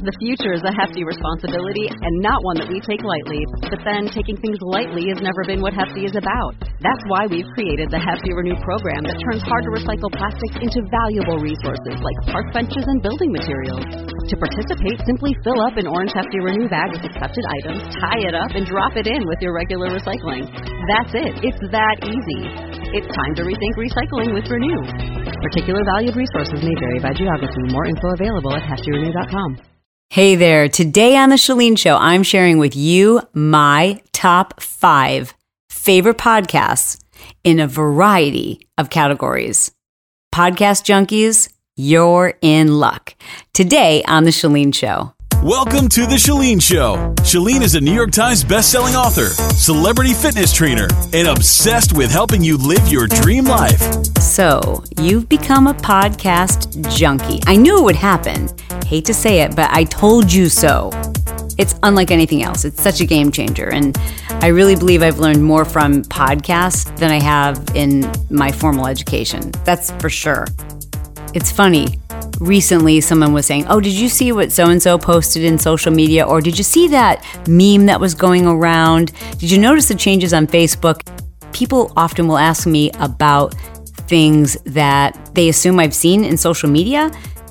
The future is a hefty responsibility and not one that we take lightly. But then taking things lightly has never been what Hefty is about. That's why we've created the Hefty Renew program that turns hard-to-recycle plastics into valuable resources like park benches and building materials. To participate, simply fill up an orange Hefty Renew bag with accepted items, tie it up, and drop it in with your regular recycling. That's it. It's that easy. It's time to rethink recycling with Renew. Particular valued resources may vary by geography. More info available at heftyrenew.com. Hey there. Today on The Chalene Show, I'm sharing with you my top 5 favorite podcasts in a variety of categories. Podcast junkies, you're in luck. Today on The Chalene Show. Welcome to The Chalene Show. Chalene is a New York Times bestselling author, celebrity fitness trainer, and obsessed with helping you live your dream life. So, you've become a podcast junkie. I knew it would happen. Hate to say it, but I told you so. It's unlike anything else. It's such a game changer. And I really believe I've learned more from podcasts than I have in my formal education. That's for sure. It's funny. Recently, someone was saying, oh, did you see what so-and-so posted in social media? Or did you see that meme that was going around? Did you notice the changes on Facebook? People often will ask me about things that they assume I've seen in social media.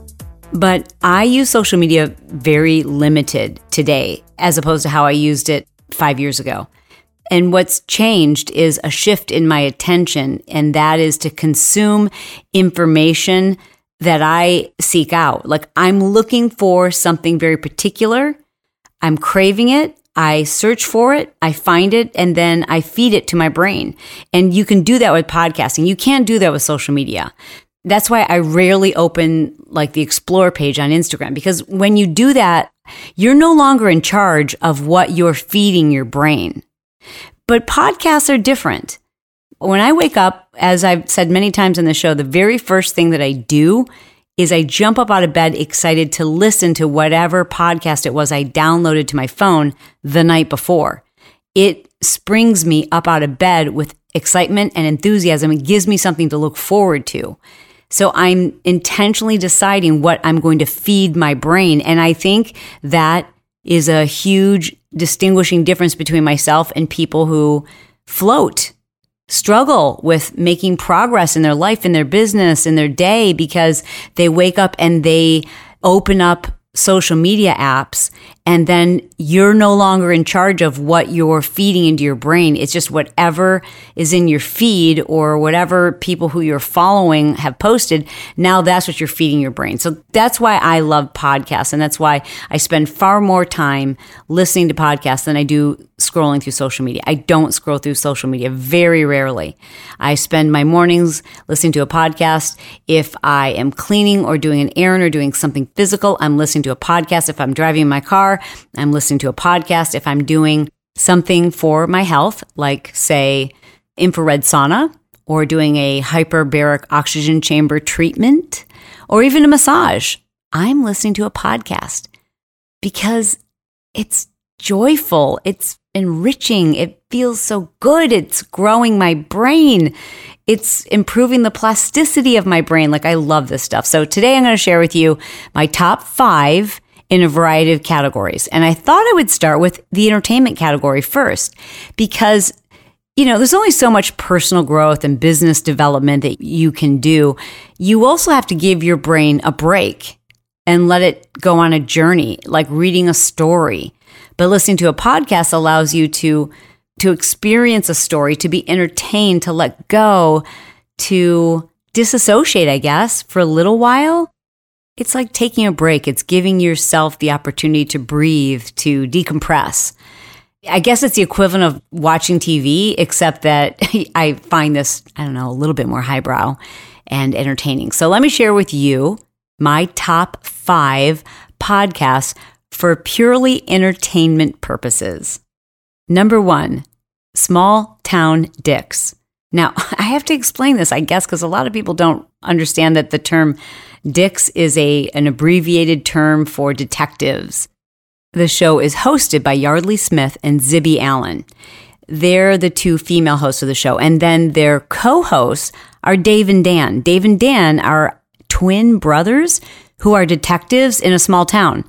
But I use social media very limited today, as opposed to how I used it 5 years ago. And what's changed is a shift in my attention, and that is to consume information that I seek out. Like, I'm looking for something very particular. I'm craving it. I search for it. I find it, and then I feed it to my brain. And you can do that with podcasting. You can't do that with social media. That's why I rarely open like the Explore page on Instagram, because when you do that, you're no longer in charge of what you're feeding your brain. But podcasts are different. When I wake up, as I've said many times on the show, the very first thing that I do is I jump up out of bed excited to listen to whatever podcast it was I downloaded to my phone the night before. It springs me up out of bed with excitement and enthusiasm. It gives me something to look forward to. So I'm intentionally deciding what I'm going to feed my brain. And I think that is a huge distinguishing difference between myself and people who struggle with making progress in their life, in their business, in their day, because they wake up and they open up social media apps, and then you're no longer in charge of what you're feeding into your brain. It's just whatever is in your feed or whatever people who you're following have posted. Now that's what you're feeding your brain. So that's why I love podcasts. And that's why I spend far more time listening to podcasts than I do scrolling through social media. I don't scroll through social media very rarely. I spend my mornings listening to a podcast. If I am cleaning or doing an errand or doing something physical, I'm listening to a podcast. If I'm driving in my car, I'm listening to a podcast. If I'm doing something for my health, like, say, infrared sauna, or doing a hyperbaric oxygen chamber treatment, or even a massage, I'm listening to a podcast because it's joyful. It's enriching. It feels so good. It's growing my brain. It's improving the plasticity of my brain. Like, I love this stuff. So today I'm going to share with you my top 5 in a variety of categories. And I thought I would start with the entertainment category first, because, you know, there's only so much personal growth and business development that you can do. You also have to give your brain a break and let it go on a journey, like reading a story. But listening to a podcast allows you to experience a story, to be entertained, to let go, to disassociate, I guess, for a little while. It's like taking a break. It's giving yourself the opportunity to breathe, to decompress. I guess it's the equivalent of watching TV, except that I find this, I don't know, a little bit more highbrow and entertaining. So let me share with you my top 5 podcasts for purely entertainment purposes. Number 1, Small Town Dicks. Now, I have to explain this, I guess, because a lot of people don't understand that the term Dicks is an abbreviated term for detectives. The show is hosted by Yardley Smith and Zibby Allen. They're the 2 female hosts of the show. And then their co-hosts are Dave and Dan. Dave and Dan are twin brothers who are detectives in a small town.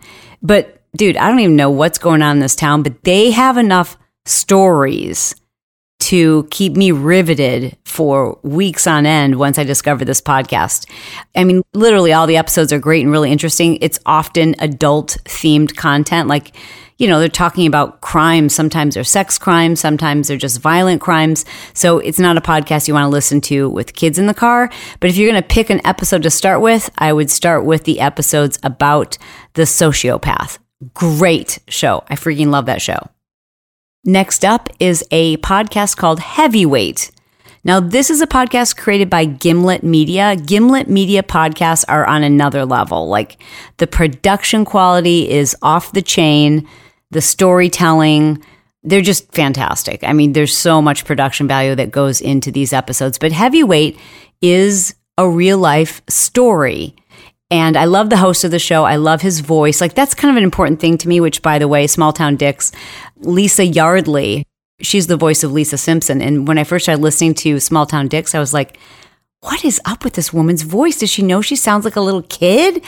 But dude, I don't even know what's going on in this town, but they have enough stories to keep me riveted for weeks on end once I discovered this podcast. I mean, literally all the episodes are great and really interesting. It's often adult themed content. Like, you know, they're talking about crimes. Sometimes they're sex crimes. Sometimes they're just violent crimes. So it's not a podcast you want to listen to with kids in the car. But if you're going to pick an episode to start with, I would start with the episodes about the sociopath. Great show. I freaking love that show. Next up is a podcast called Heavyweight. Now, this is a podcast created by Gimlet Media. Gimlet Media podcasts are on another level. Like, the production quality is off the chain, the storytelling, they're just fantastic. I mean, there's so much production value that goes into these episodes. But Heavyweight is a real life story. And I love the host of the show. I love his voice. Like, that's kind of an important thing to me, which, by the way, Small Town Dicks, Lisa Yardley, she's the voice of Lisa Simpson. And when I first started listening to Small Town Dicks, I was like, what is up with this woman's voice? Does she know she sounds like a little kid?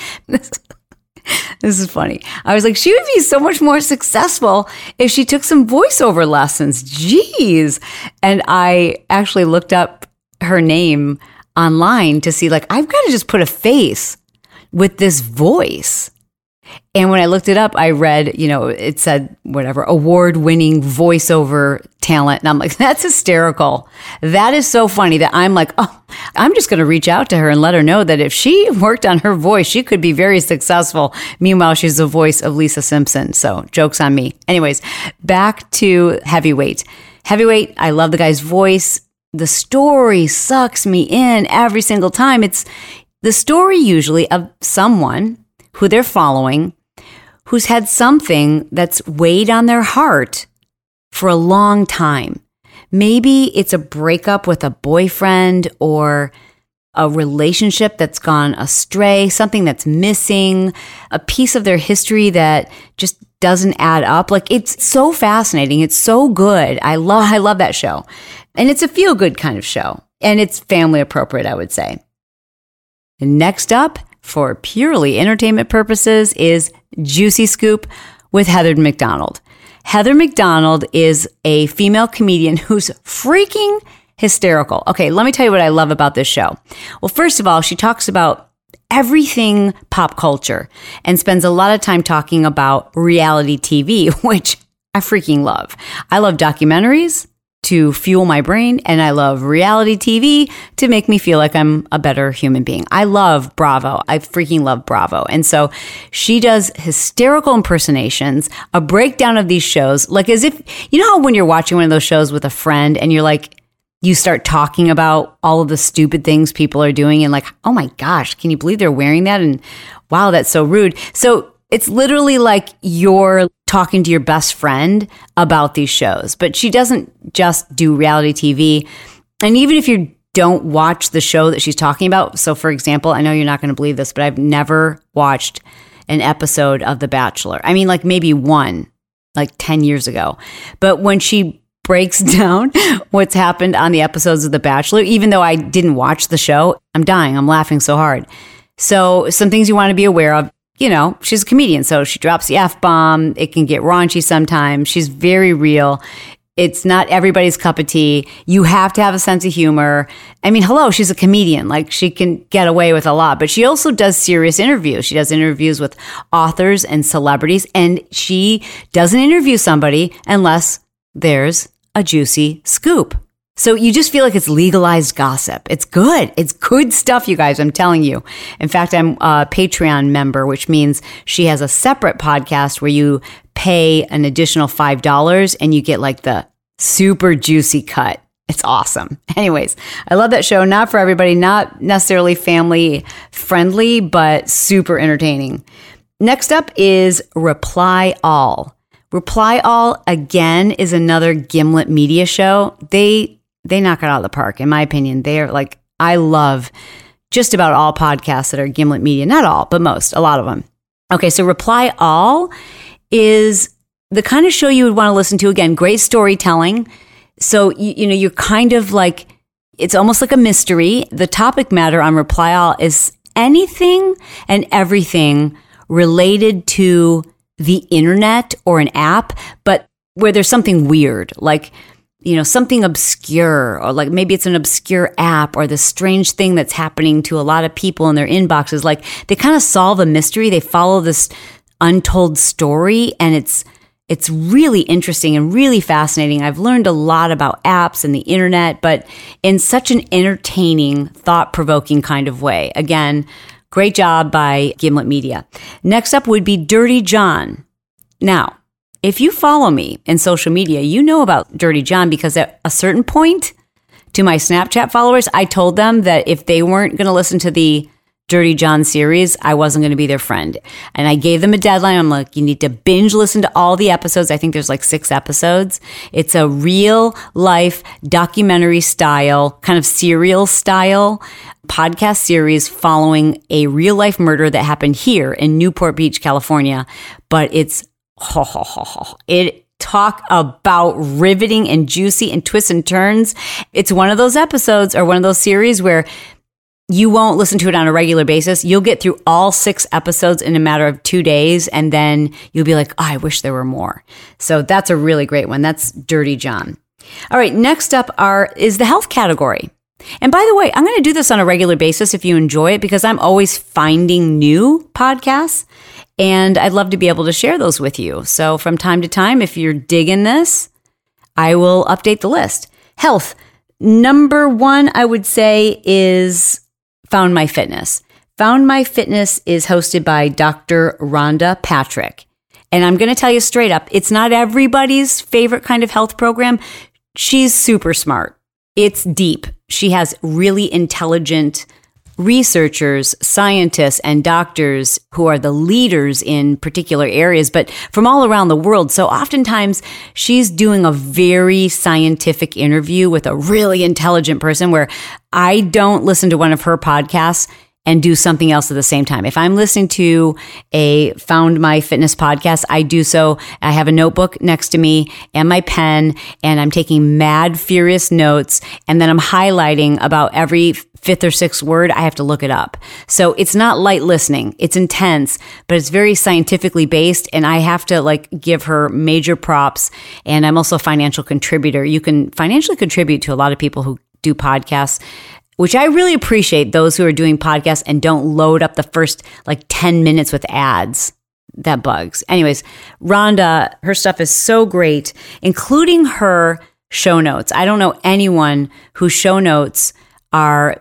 This is funny. I was like, she would be so much more successful if she took some voiceover lessons. Jeez. And I actually looked up her name online to see, like, I've got to just put a face with this voice. And when I looked it up, I read, you know, it said whatever, award-winning voiceover talent. And I'm like, that's hysterical. That is so funny that I'm like, oh, I'm just going to reach out to her and let her know that if she worked on her voice, she could be very successful. Meanwhile, she's the voice of Lisa Simpson. So joke's on me. Anyways, back to Heavyweight. Heavyweight, I love the guy's voice. The story sucks me in every single time. It's the story usually of someone who they're following, who's had something that's weighed on their heart for a long time. Maybe it's a breakup with a boyfriend or a relationship that's gone astray, something that's missing, a piece of their history that just doesn't add up. Like, it's so fascinating. It's so good. I love that show. And it's a feel-good kind of show. And it's family appropriate, I would say. And next up, for purely entertainment purposes, is Juicy Scoop with Heather McDonald. Heather McDonald is a female comedian who's freaking hysterical. Okay, let me tell you what I love about this show. Well, first of all, she talks about everything pop culture and spends a lot of time talking about reality TV, which I freaking love. I love documentaries to fuel my brain, and I love reality TV to make me feel like I'm a better human being. I love Bravo. I freaking love Bravo. And so she does hysterical impersonations, a breakdown of these shows, like as if, you know how when you're watching one of those shows with a friend and you're like, you start talking about all of the stupid things people are doing and like, oh my gosh, can you believe they're wearing that? And wow, that's so rude. So it's literally like you're talking to your best friend about these shows. But she doesn't just do reality TV. And even if you don't watch the show that she's talking about, so for example, I know you're not going to believe this, but I've never watched an episode of The Bachelor. I mean, like maybe one, like 10 years ago. But when she breaks down what's happened on the episodes of The Bachelor, even though I didn't watch the show, I'm dying. I'm laughing so hard. So some things you want to be aware of. You know, she's a comedian, so she drops the F-bomb. It can get raunchy sometimes. She's very real. It's not everybody's cup of tea. You have to have a sense of humor. I mean, hello, she's a comedian. Like, she can get away with a lot. But she also does serious interviews. She does interviews with authors and celebrities. And she doesn't interview somebody unless there's a juicy scoop. So you just feel like it's legalized gossip. It's good. It's good stuff, you guys. I'm telling you. In fact, I'm a Patreon member, which means she has a separate podcast where you pay an additional $5 and you get like the super juicy cut. It's awesome. Anyways, I love that show. Not for everybody, not necessarily family friendly, but super entertaining. Next up is Reply All. Reply All, again, is another Gimlet Media show. They knock it out of the park, in my opinion. They're like, I love just about all podcasts that are Gimlet Media. Not all, but most, a lot of them. Okay, so Reply All is the kind of show you would want to listen to. Again, great storytelling. So, you know, you're kind of like, it's almost like a mystery. The topic matter on Reply All is anything and everything related to the internet or an app, but where there's something weird, like, something obscure, or like maybe it's an obscure app or the strange thing that's happening to a lot of people in their inboxes. Like they kind of solve a mystery. They follow this untold story, and it's really interesting and really fascinating. I've learned a lot about apps and the internet, but in such an entertaining, thought-provoking kind of way. Again, great job by Gimlet Media. Next up would be Dirty John. Now, if you follow me in social media, you know about Dirty John, because at a certain point to my Snapchat followers, I told them that if they weren't going to listen to the Dirty John series, I wasn't going to be their friend. And I gave them a deadline. I'm like, you need to binge listen to all the episodes. I think there's like 6 episodes. It's a real life documentary style, kind of serial style podcast series following a real life murder that happened here in Newport Beach, California. But it's it talk about riveting and juicy and twists and turns. It's one of those episodes or one of those series where you won't listen to it on a regular basis. You'll get through all 6 episodes in a matter of 2 days, and then you'll be like, oh, I wish there were more. So that's a really great one. That's Dirty John. All right, next up is the health category. And by the way, I'm going to do this on a regular basis if you enjoy it, because I'm always finding new podcasts, and I'd love to be able to share those with you. So from time to time, if you're digging this, I will update the list. Health. Number 1, I would say, is Found My Fitness. Found My Fitness is hosted by Dr. Rhonda Patrick. And I'm going to tell you straight up, it's not everybody's favorite kind of health program. She's super smart. It's deep. She has really intelligent researchers, scientists, and doctors who are the leaders in particular areas, but from all around the world. So oftentimes she's doing a very scientific interview with a really intelligent person, where I don't listen to one of her podcasts and do something else at the same time. If I'm listening to a Found My Fitness podcast, I do so. I have a notebook next to me and my pen, and I'm taking mad, furious notes, and then I'm highlighting about every 5th or 6th word. I have to look it up. So it's not light listening. It's intense, but it's very scientifically based, and I have to give her major props. And I'm also a financial contributor. You can financially contribute to a lot of people who do podcasts, which I really appreciate, those who are doing podcasts and don't load up the first 10 minutes with ads. That bugs. Anyways, Rhonda, her stuff is so great, including her show notes. I don't know anyone whose show notes are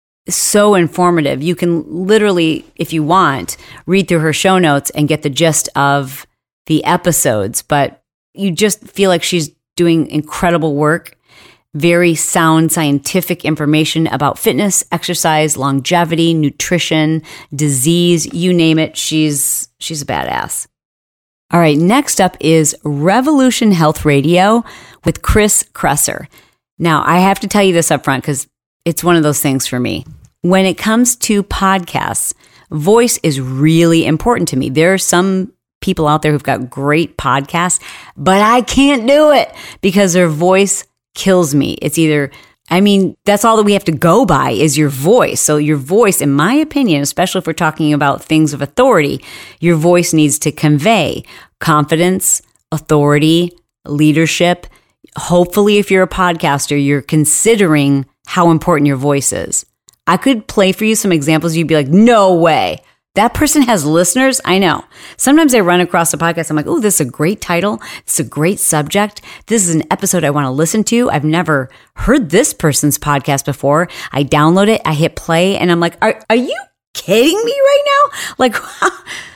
so informative. You can literally, if you want, read through her show notes and get the gist of the episodes, but you just feel like she's doing incredible work. Very sound scientific information about fitness, exercise, longevity, nutrition, disease, you name it. She's a badass. All right, next up is Revolution Health Radio with Chris Kresser. Now, I have to tell you this up front because it's one of those things for me. When it comes to podcasts, voice is really important to me. There are some people out there who've got great podcasts, but I can't do it because their voice kills me. It's either, that's all that we have to go by is your voice. So your voice, in my opinion, especially if we're talking about things of authority, your voice needs to convey confidence, authority, leadership. Hopefully, if you're a podcaster, you're considering how important your voice is. I could play for you some examples. You'd be like, no way. That person has listeners? I know. Sometimes I run across a podcast. I'm like, oh, this is a great title. This is a great subject. This is an episode I want to listen to. I've never heard this person's podcast before. I download it. I hit play and I'm like, are you kidding me right now?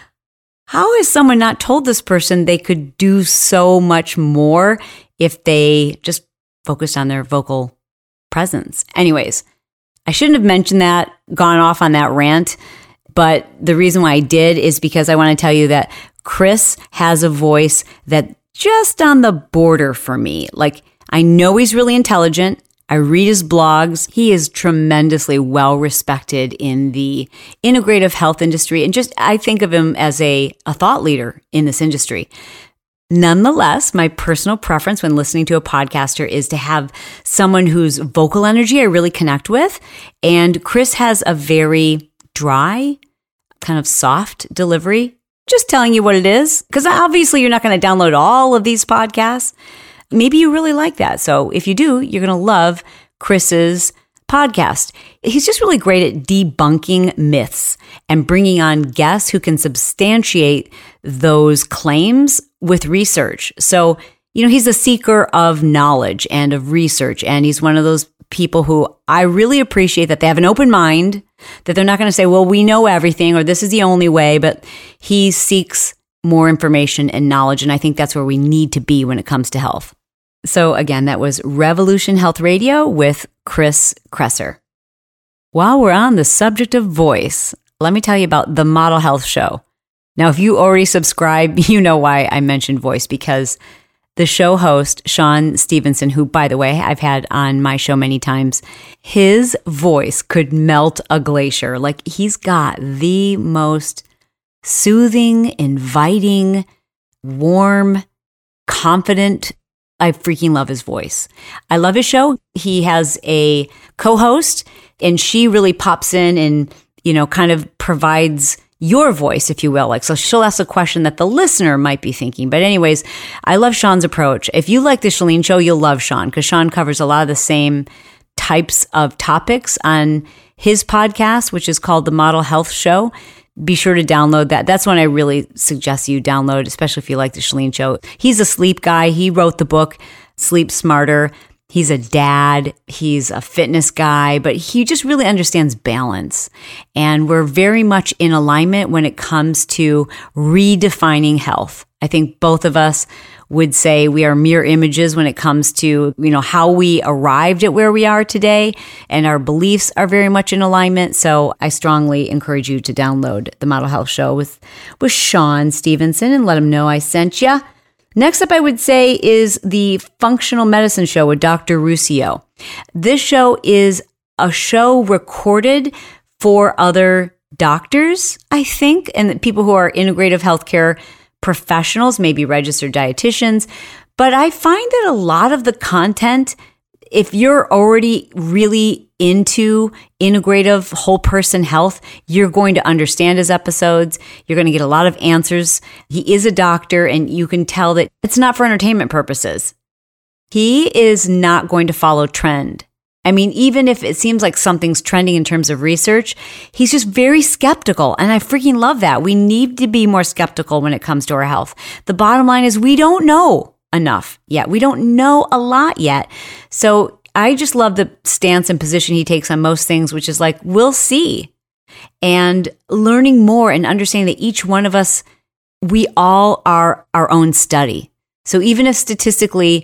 How has someone not told this person they could do so much more if they just focused on their vocal presence? Anyways, I shouldn't have mentioned that, gone off on that rant. But the reason why I did is because I want to tell you that Chris has a voice that just on the border for me. I know he's really intelligent. I read his blogs. He is tremendously well respected in the integrative health industry. And I think of him as a thought leader in this industry. Nonetheless, my personal preference when listening to a podcaster is to have someone whose vocal energy I really connect with. And Chris has a very dry, kind of soft delivery, just telling you what it is, because obviously you're not going to download all of these podcasts. Maybe you really like that. So if you do, you're going to love Chris's podcast. He's just really great at debunking myths and bringing on guests who can substantiate those claims with research. So, he's a seeker of knowledge and of research, and he's one of those people who I really appreciate that they have an open mind, that they're not going to say, well, we know everything or this is the only way, but he seeks more information and knowledge. And I think that's where we need to be when it comes to health. So again, that was Revolution Health Radio with Chris Kresser. While we're on the subject of voice, let me tell you about the Model Health Show. Now, if you already subscribe, you know why I mentioned voice, because the show host, Shawn Stevenson, who, by the way, I've had on my show many times, his voice could melt a glacier. Like, he's got the most soothing, inviting, warm, confident. I freaking love his voice. I love his show. He has a co-host, and she really pops in and, kind of provides your voice, if you will. So she'll ask a question that the listener might be thinking. But anyways, I love Shawn's approach. If you like the Chalene Show, you'll love Shawn, because Shawn covers a lot of the same types of topics on his podcast, which is called The Model Health Show. Be sure to download that. That's one I really suggest you download, especially if you like the Chalene Show. He's a sleep guy. He wrote the book, Sleep Smarter. He's a dad, he's a fitness guy, but he just really understands balance. And we're very much in alignment when it comes to redefining health. I think both of us would say we are mirror images when it comes to, how we arrived at where we are today, and our beliefs are very much in alignment. So I strongly encourage you to download the Model Health Show with Shawn Stevenson and let him know I sent you. Next up, I would say, is the Functional Medicine Show with Dr. Ruscio. This show is a show recorded for other doctors, I think, and people who are integrative healthcare professionals, maybe registered dietitians. But I find that a lot of the content, if you're already really into integrative whole person health, you're going to understand his episodes. You're going to get a lot of answers. He is a doctor, and you can tell that it's not for entertainment purposes. He is not going to follow trend. I mean, even if it seems like something's trending in terms of research, he's just very skeptical. And I freaking love that. We need to be more skeptical when it comes to our health. The bottom line is we don't know enough yet. We don't know a lot yet. So I just love the stance and position he takes on most things, which is like, we'll see. And learning more and understanding that each one of us, we all are our own study. So even if statistically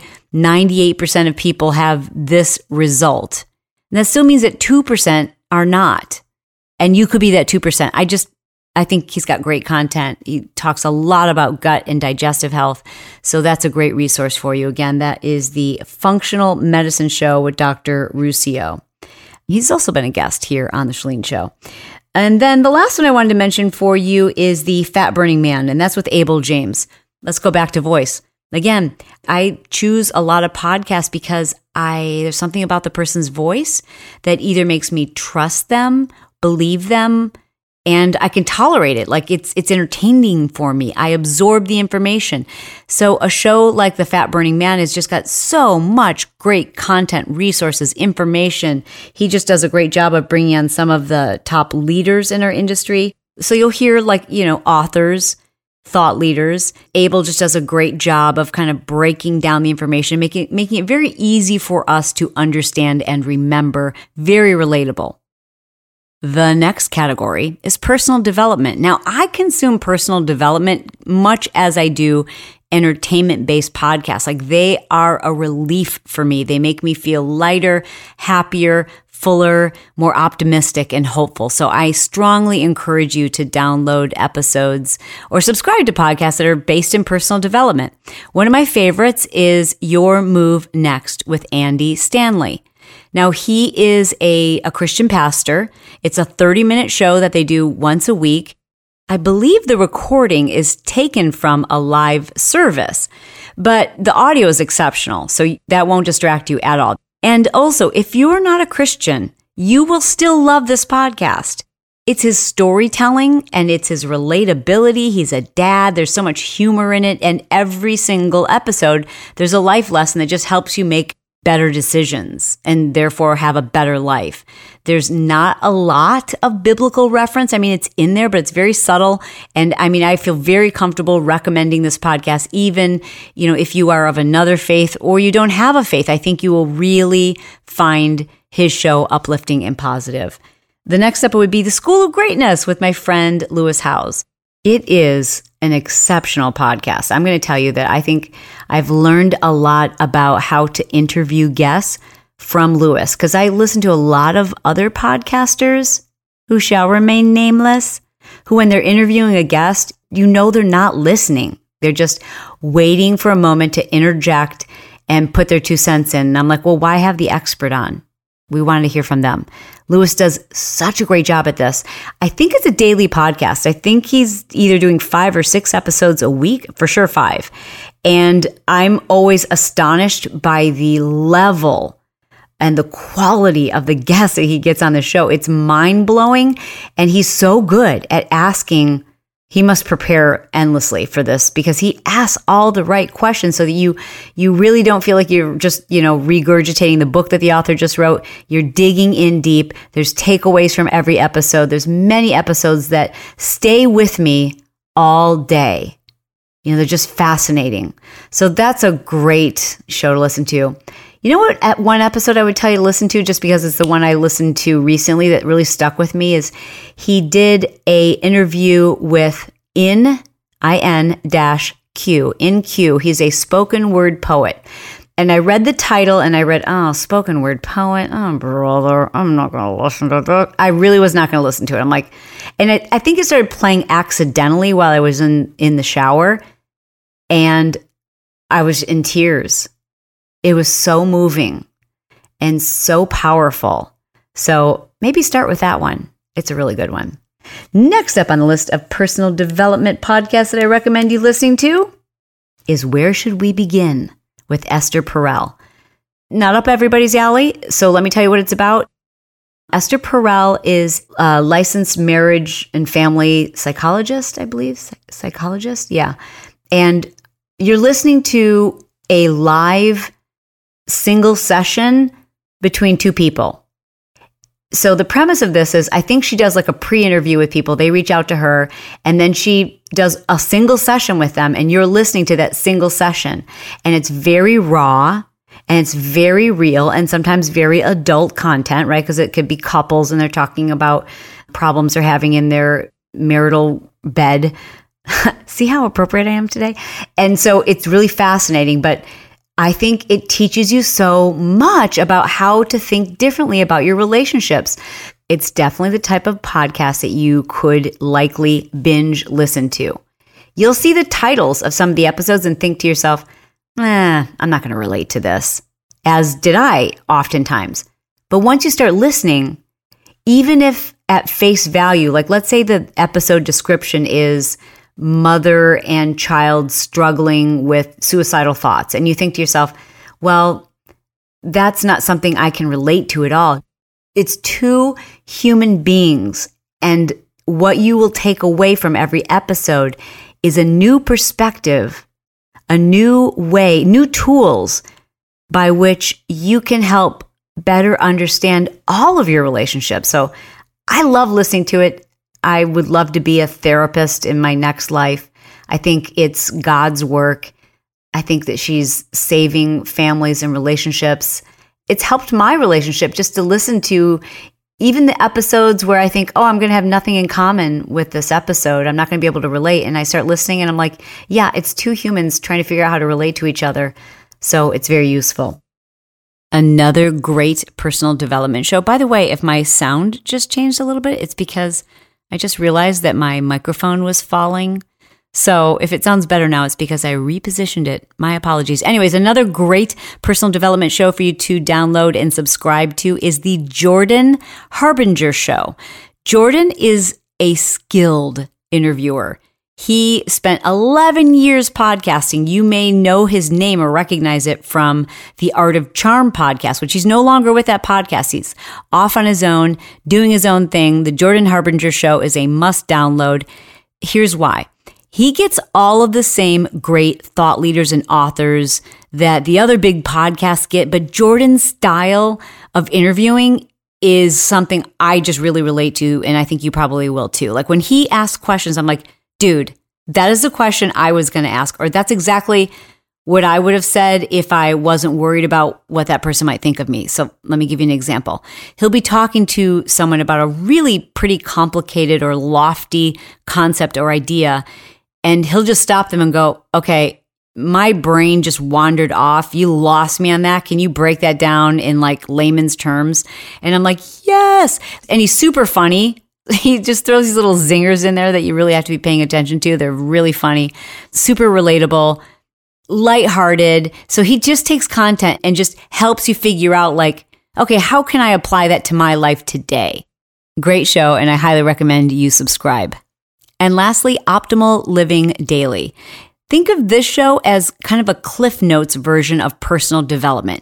98% of people have this result, that still means that 2% are not. And you could be that 2%. I think he's got great content. He talks a lot about gut and digestive health. So that's a great resource for you. Again, that is the Functional Medicine Show with Dr. Ruscio. He's also been a guest here on the Chalene Show. And then the last one I wanted to mention for you is the Fat Burning Man, and that's with Abel James. Let's go back to voice. Again, I choose a lot of podcasts because there's something about the person's voice that either makes me trust them, believe them, and I can tolerate it. Like it's entertaining for me. I absorb the information. So a show like The Fat Burning Man has just got so much great content, resources, information. He just does a great job of bringing on some of the top leaders in our industry. So you'll hear authors, thought leaders. Abel just does a great job of kind of breaking down the information, making it very easy for us to understand and remember, very relatable. The next category is personal development. Now, I consume personal development much as I do entertainment-based podcasts. Like, they are a relief for me. They make me feel lighter, happier, fuller, more optimistic, and hopeful. So I strongly encourage you to download episodes or subscribe to podcasts that are based in personal development. One of my favorites is Your Move Next with Andy Stanley. Now, he is a Christian pastor. It's a 30-minute show that they do once a week. I believe the recording is taken from a live service, but the audio is exceptional, so that won't distract you at all. And also, if you're not a Christian, you will still love this podcast. It's his storytelling and it's his relatability. He's a dad. There's so much humor in it. And every single episode, there's a life lesson that just helps you make better decisions and therefore have a better life. There's not a lot of biblical reference. I mean, it's in there, but it's very subtle. And I mean, I feel very comfortable recommending this podcast, even, if you are of another faith or you don't have a faith. I think you will really find his show uplifting and positive. The next step would be The School of Greatness with my friend Lewis Howes. It is an exceptional podcast. I'm going to tell you that I think I've learned a lot about how to interview guests from Lewis, because I listen to a lot of other podcasters who shall remain nameless, who when they're interviewing a guest, they're not listening. They're just waiting for a moment to interject and put their 2 cents in. And I'm like, well, why have the expert on? We wanted to hear from them. Lewis does such a great job at this. I think it's a daily podcast. I think he's either doing 5 or 6 episodes a week, for sure 5. And I'm always astonished by the level and the quality of the guests that he gets on the show. It's mind-blowing. And he's so good at asking. He must prepare endlessly for this because he asks all the right questions so that you really don't feel like you're just, regurgitating the book that the author just wrote. You're digging in deep. There's takeaways from every episode. There's many episodes that stay with me all day. They're just fascinating. So that's a great show to listen to. You know what? At one episode I would tell you to listen to, just because it's the one I listened to recently that really stuck with me, is he did a interview with In-Q. He's a spoken word poet. And I read the title and I read, spoken word poet. Oh, brother, I'm not going to listen to that. I really was not going to listen to it. I'm like, and I think it started playing accidentally while I was in the shower. And I was in tears. It was so moving and so powerful. So maybe start with that one. It's a really good one. Next up on the list of personal development podcasts that I recommend you listening to is Where Should We Begin with Esther Perel. Not up everybody's alley, so let me tell you what it's about. Esther Perel is a licensed marriage and family psychologist, I believe. Psychologist? Yeah. And you're listening to a live single session between 2 people. So the premise of this is, I think she does like a pre-interview with people. They reach out to her and then she does a single session with them and you're listening to that single session. And it's very raw and it's very real and sometimes very adult content, right? Because it could be couples and they're talking about problems they're having in their marital bed. See how appropriate I am today? And so it's really fascinating, but I think it teaches you so much about how to think differently about your relationships. It's definitely the type of podcast that you could likely binge listen to. You'll see the titles of some of the episodes and think to yourself, I'm not going to relate to this, as did I oftentimes. But once you start listening, even if at face value, like let's say the episode description is mother and child struggling with suicidal thoughts. And you think to yourself, well, that's not something I can relate to at all. It's 2 human beings. And what you will take away from every episode is a new perspective, a new way, new tools by which you can help better understand all of your relationships. So I love listening to it. I would love to be a therapist in my next life. I think it's God's work. I think that she's saving families and relationships. It's helped my relationship just to listen to even the episodes where I think, I'm going to have nothing in common with this episode. I'm not going to be able to relate. And I start listening and I'm like, yeah, it's 2 humans trying to figure out how to relate to each other. So it's very useful. Another great personal development show. By the way, if my sound just changed a little bit, it's because I just realized that my microphone was falling. So if it sounds better now, it's because I repositioned it. My apologies. Anyways, another great personal development show for you to download and subscribe to is the Jordan Harbinger Show. Jordan is a skilled interviewer. He spent 11 years podcasting. You may know his name or recognize it from the Art of Charm podcast, which he's no longer with that podcast. He's off on his own, doing his own thing. The Jordan Harbinger Show is a must download. Here's why. He gets all of the same great thought leaders and authors that the other big podcasts get, but Jordan's style of interviewing is something I just really relate to, and I think you probably will too. Like when he asks questions, I'm like, dude, that is the question I was going to ask, or that's exactly what I would have said if I wasn't worried about what that person might think of me. So let me give you an example. He'll be talking to someone about a really pretty complicated or lofty concept or idea, and he'll just stop them and go, okay, my brain just wandered off. You lost me on that. Can you break that down in like layman's terms? And I'm like, yes. And he's super funny. He just throws these little zingers in there that you really have to be paying attention to. They're really funny, super relatable, lighthearted. So he just takes content and just helps you figure out like, okay, how can I apply that to my life today? Great show, and I highly recommend you subscribe. And lastly, Optimal Living Daily. Think of this show as kind of a Cliff Notes version of personal development.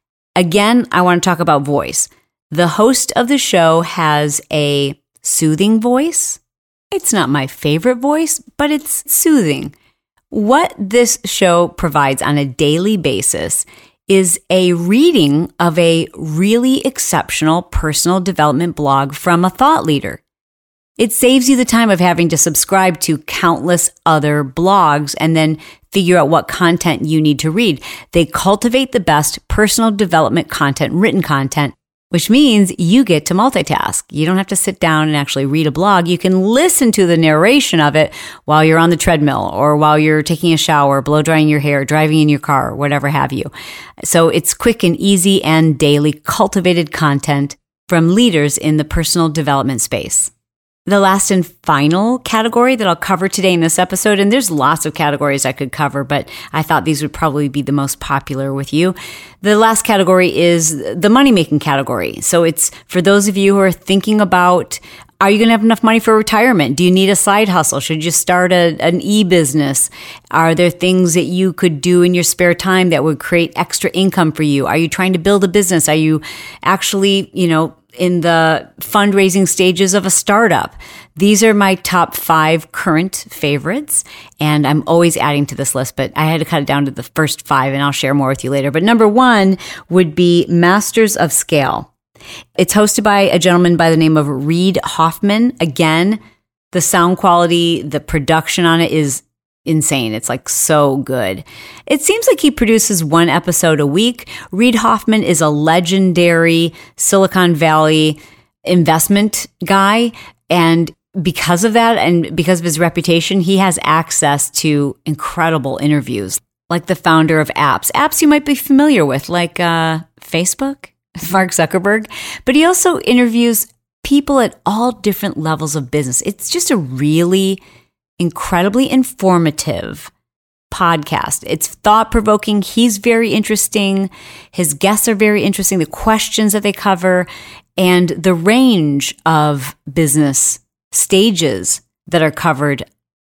Again, I want to talk about voice. The host of the show has a soothing voice. It's not my favorite voice, but it's soothing. What this show provides on a daily basis is a reading of a really exceptional personal development blog from a thought leader. It saves you the time of having to subscribe to countless other blogs and then figure out what content you need to read. They cultivate the best personal development content, written content, which means you get to multitask. You don't have to sit down and actually read a blog. You can listen to the narration of it while you're on the treadmill or while you're taking a shower, blow drying your hair, driving in your car, whatever have you. So it's quick and easy and daily cultivated content from leaders in the personal development space. The last and final category that I'll cover today in this episode, and there's lots of categories I could cover, but I thought these would probably be the most popular with you. The last category is the money-making category. So it's for those of you who are thinking about, are you going to have enough money for retirement? Do you need a side hustle? Should you start an e-business? Are there things that you could do in your spare time that would create extra income for you? Are you trying to build a business? Are you actually, in the fundraising stages of a startup? These are my top 5 current favorites, and I'm always adding to this list, but I had to cut it down to the first 5, and I'll share more with you later. But number 1 would be Masters of Scale. It's hosted by a gentleman by the name of Reid Hoffman. Again, the sound quality, the production on it is insane. It's like so good. It seems like he produces 1 episode a week. Reid Hoffman is a legendary Silicon Valley investment guy. And because of that and because of his reputation, he has access to incredible interviews, like the founder of apps you might be familiar with, like Facebook, Mark Zuckerberg. But he also interviews people at all different levels of business. It's just a really incredibly informative podcast. It's thought-provoking. He's very interesting. His guests are very interesting. The questions that they cover and the range of business stages that are covered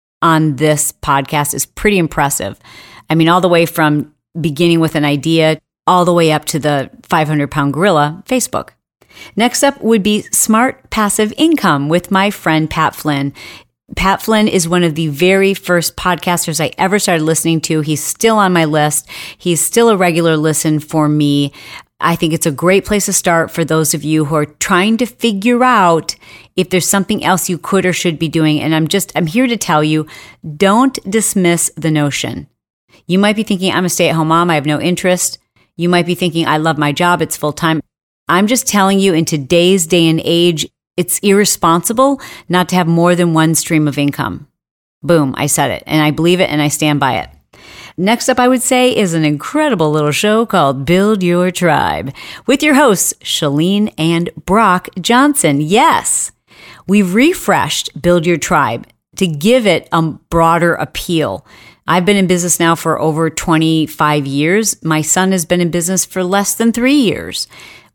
on this podcast is pretty impressive. I mean, all the way from beginning with an idea all the way up to the 500-pound gorilla, Facebook. Next up would be Smart Passive Income with my friend Pat Flynn. Pat Flynn is one of the very first podcasters I ever started listening to. He's still on my list. He's still a regular listen for me. I think it's a great place to start for those of you who are trying to figure out if there's something else you could or should be doing. And I'm here to tell you, don't dismiss the notion. You might be thinking, I'm a stay-at-home mom. I have no interest. You might be thinking, I love my job. It's full-time. I'm just telling you, in today's day and age, it's irresponsible not to have more than one stream of income. Boom, I said it, and I believe it, and I stand by it. Next up, I would say, is an incredible little show called Build Your Tribe with your hosts, Chalene and Brock Johnson. Yes, we've refreshed Build Your Tribe to give it a broader appeal. I've been in business now for over 25 years. My son has been in business for less than 3 years.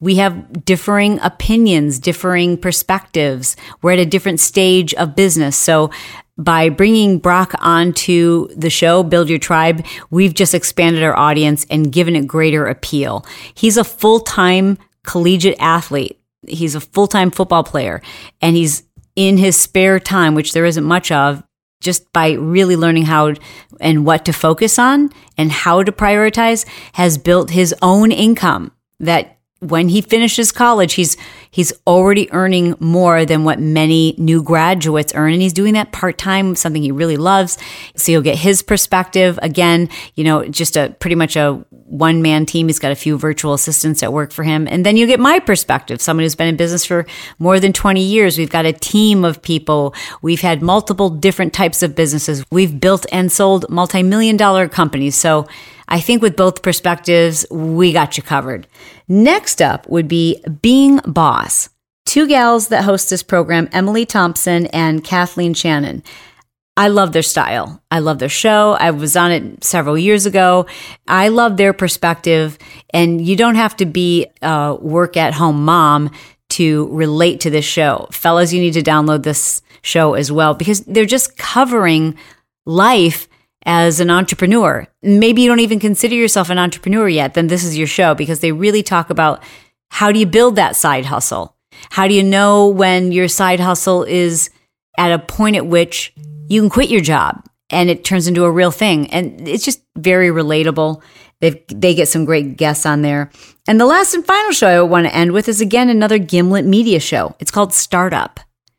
We have differing opinions, differing perspectives. We're at a different stage of business. So by bringing Brock onto the show, Build Your Tribe, we've just expanded our audience and given it greater appeal. He's a full-time collegiate athlete. He's a full-time football player, and he's in his spare time, which there isn't much of, just by really learning how and what to focus on and how to prioritize, has built his own income that when he finishes college, he's already earning more than what many new graduates earn. And he's doing that part-time, something he really loves. So you'll get his perspective. Again, just pretty much a one-man team. He's got a few virtual assistants that work for him. And then you get my perspective, someone who's been in business for more than 20 years. We've got a team of people. We've had multiple different types of businesses. We've built and sold multi-million-dollar companies. So I think with both perspectives, we got you covered. Next up would be Being Boss. Two gals that host this program, Emily Thompson and Kathleen Shannon. I love their style. I love their show. I was on it several years ago. I love their perspective. And you don't have to be a work-at-home mom to relate to this show. Fellas, you need to download this show as well because they're just covering life as an entrepreneur. Maybe you don't even consider yourself an entrepreneur yet, then this is your show because they really talk about how do you build that side hustle? How do you know when your side hustle is at a point at which you can quit your job and it turns into a real thing? And it's just very relatable. They get some great guests on there. And the last and final show I want to end with is, again, another Gimlet Media show. It's called Startup.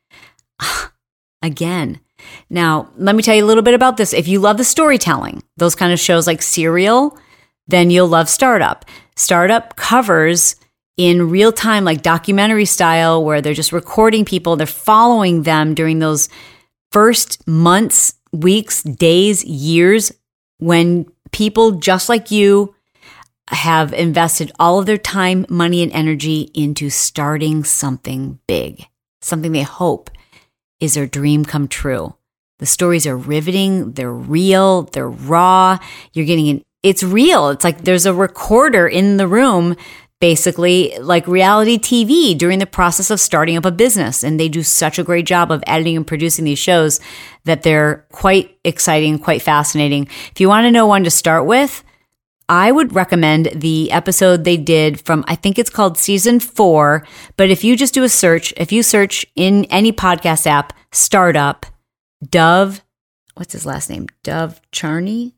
Again. Now, let me tell you a little bit about this. If you love the storytelling, those kind of shows like Serial, then you'll love Startup. Startup covers in real time, like documentary style, where they're just recording people. They're following them during those first months, weeks, days, years, when people just like you have invested all of their time, money, and energy into starting something big, something they hope is their dream come true. The stories are riveting. They're real. They're raw. It's real. It's like there's a recorder in the room, basically like reality TV during the process of starting up a business. And they do such a great job of editing and producing these shows that they're quite exciting, quite fascinating. If you want to know one to start with, I would recommend the episode they did from, I think it's called season 4. But if you just do a search, if you search in any podcast app, Startup, Dov, what's his last name? Dov Charney,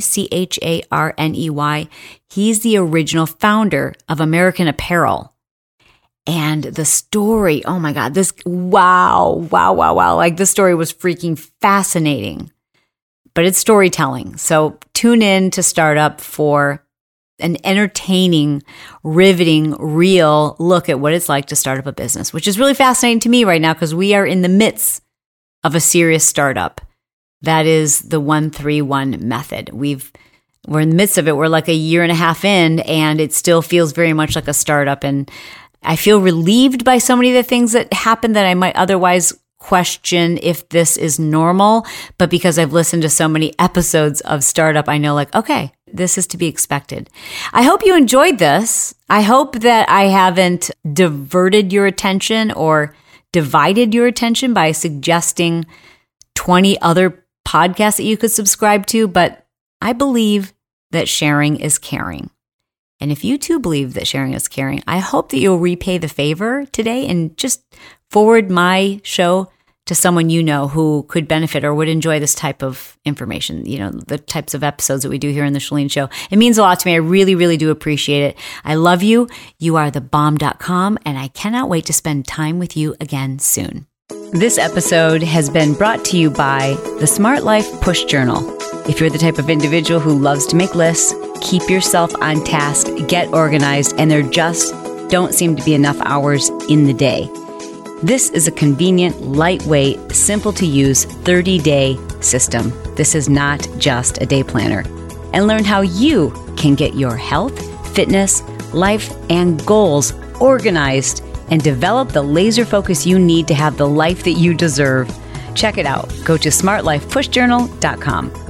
Charney. He's the original founder of American Apparel. And the story, oh my God, wow. Like this story was freaking fascinating. But it's storytelling. So tune in to Startup for an entertaining, riveting, real look at what it's like to start up a business, which is really fascinating to me right now because we are in the midst of a serious startup. That is the 1-3-1 method. We're in the midst of it. We're like a year and a half in, and it still feels very much like a startup. And I feel relieved by so many of the things that happen that I might otherwise question if this is normal, but because I've listened to so many episodes of Startup, I know like, okay, this is to be expected. I hope you enjoyed this. I hope that I haven't diverted your attention or divided your attention by suggesting 20 other podcasts that you could subscribe to, but I believe that sharing is caring. And if you too believe that sharing is caring, I hope that you'll repay the favor today and just forward my show to someone you know who could benefit or would enjoy this type of information, the types of episodes that we do here in the Chalene Show. It means a lot to me. I really, really do appreciate it. I love you. You are thebomb.com, and I cannot wait to spend time with you again soon. This episode has been brought to you by the Smart Life Push Journal. If you're the type of individual who loves to make lists, keep yourself on task, get organized, and there just don't seem to be enough hours in the day, this is a convenient, lightweight, simple to use 30-day system. This is not just a day planner. And learn how you can get your health, fitness, life, and goals organized and develop the laser focus you need to have the life that you deserve. Check it out. Go to smartlifepushjournal.com.